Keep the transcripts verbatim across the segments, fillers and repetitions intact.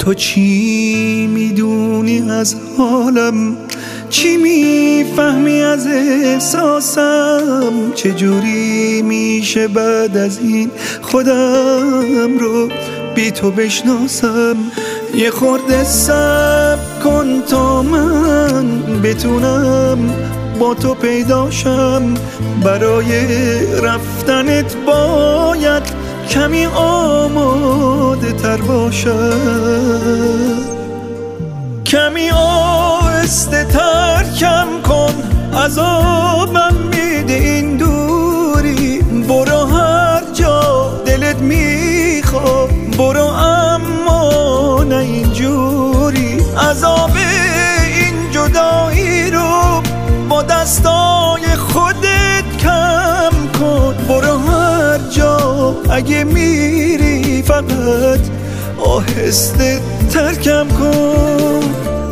تو چی میدونی از حالم؟ چی میفهمی از احساسم؟ چجوری میشه بعد از این خودم رو بی تو بشناسم؟ یه خورده صبر کن تا من بتونم با تو پیداشم. برای رفتنت باید کمی آماده تر باشم. کمی آهسته تر کم کن، عذابم میده این دوری. برو هر جا دلت میخواد برو، اما نه اینجوری. عذاب این جدایی رو با دستای خودت کم کن. برو هر جا اگه میری فقط آهسته تر کم کن.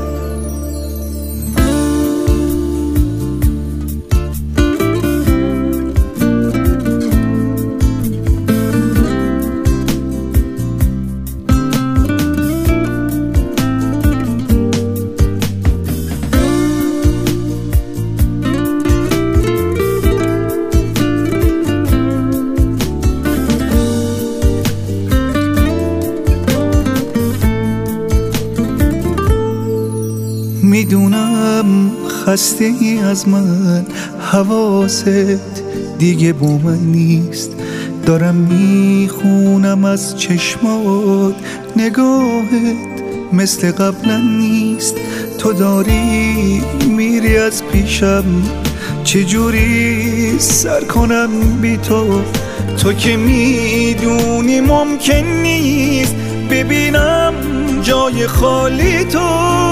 میدونم خسته ای از من، حواست دیگه با من نیست. دارم میخونم از چشمات، نگاهت مثل قبلا نیست. تو داری میری از پیشم، چجوری سر کنم بی تو؟ تو که میدونی ممکن نیست ببینم جای خالی تو.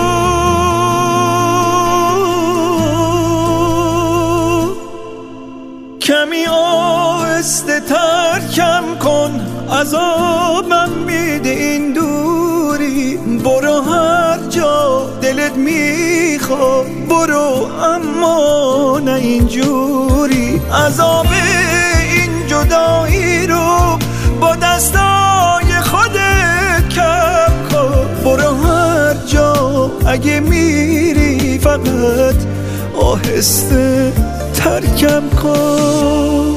کمی آهسته تر کم کن، عذابم میده این دوری. برو هر جا دلت میخواد برو، اما نه اینجوری. عذاب این جدایی رو با دستای خودت کم کن. برو هر جا اگه میری فقط آهسته تر کم کن.